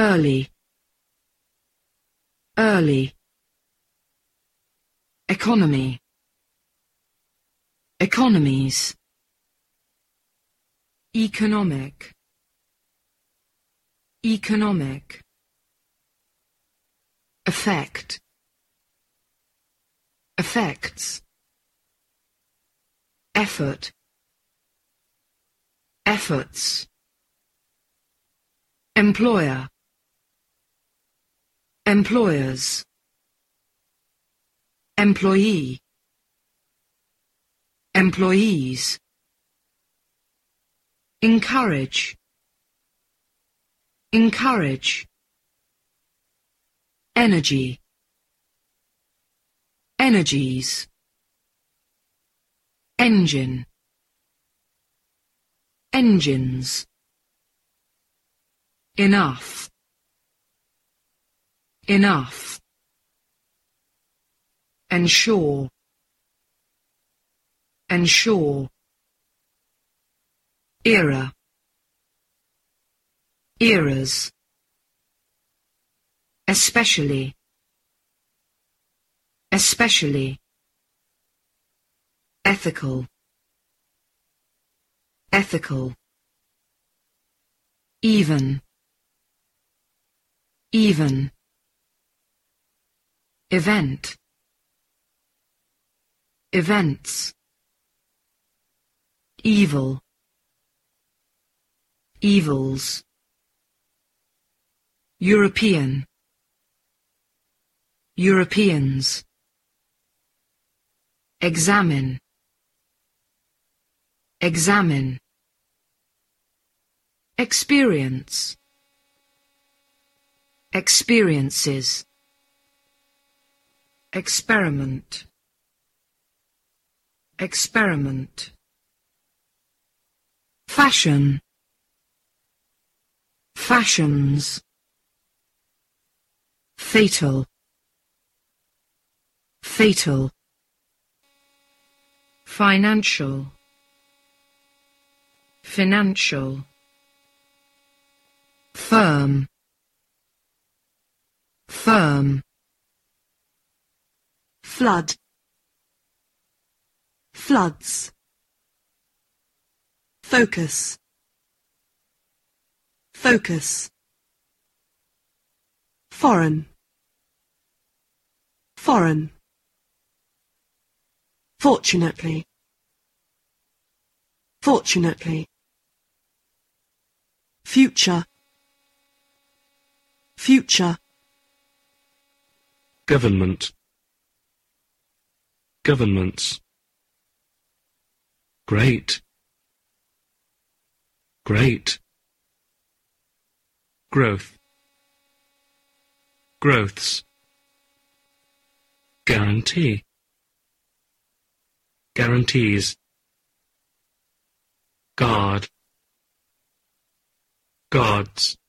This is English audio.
early, early. Economy, economies. Economic, economic. Effect, effects. Effort, efforts. Employer, employers. Employee, employees. Encourage, encourage. Energy, energies. Engine, engines. Enough, enough. Ensure, ensure. Era, eras. Especially, especially. Ethical, ethical. Even, even. Event, events. Evil, evils. European, Europeans. Examine, examine. Experience, experiences. Experiment, experiment. Fashion, fashions. Fatal, fatal. Financial, financial. Firm, firm. Flood, floods. Focus, focus. Foreign, foreign. Fortunately, fortunately. Future, future. Government, governments. Great, great. Growth, growths. Guarantee, guarantees. Guard, guards.